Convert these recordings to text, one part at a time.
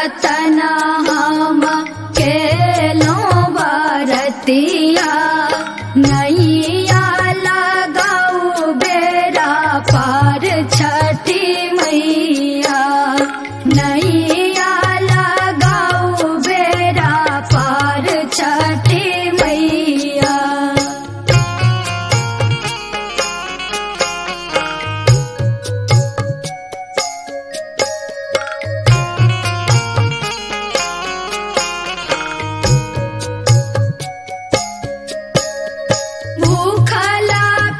बरतन हम केलो बरतिया नैया लगाऊ बेरा पार छठी मैया नैया लगाऊ बेरा पार छठी मैया। भूखला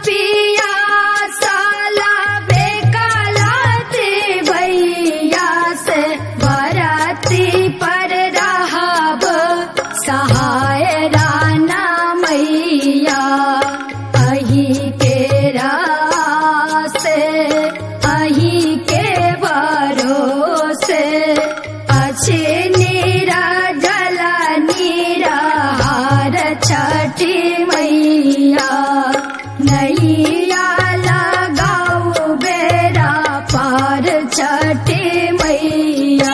पियासाला बेकाला देवैया से बरती पर रहब सहाय राना मैया अही के रासे अही के भरोसे अच्छे निराजल निराहार छठी मैया नैया लगाऊ बेरा पार छठी मैया।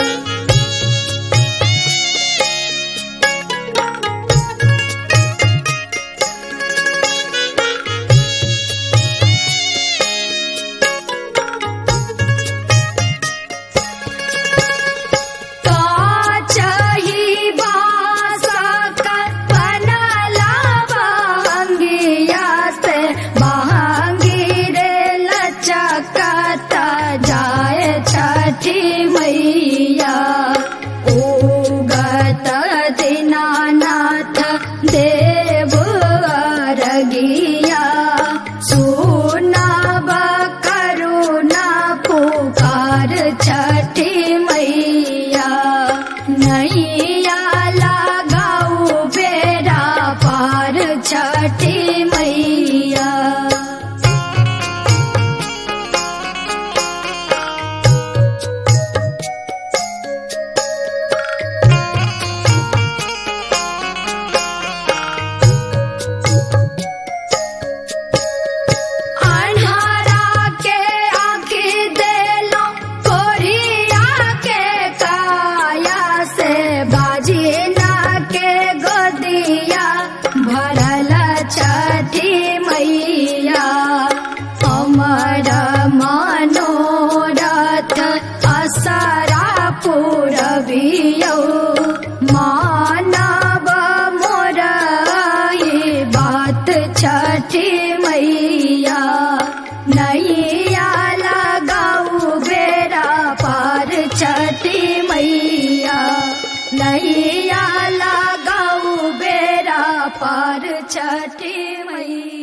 काचही बासा का बनला बहंगिया से बहंगी रे लचकता जाए छठी मैया उगत दीनानाथ देव अरगिया सुनब करुणा पुकार छठी मैया नैया लगाऊ बेरा पार छठी मैया। अन्हारा के आँखी देलो कोरिया के काया से बाजीना के गोदिया भरल छठी मैया अमर मनोरथ असरा पुरबियो मानव मोर ई बात छठी मैया नैया लगाऊ बेरा पार छठी मैया नैया लगाऊ बेरा पार छठी मैया।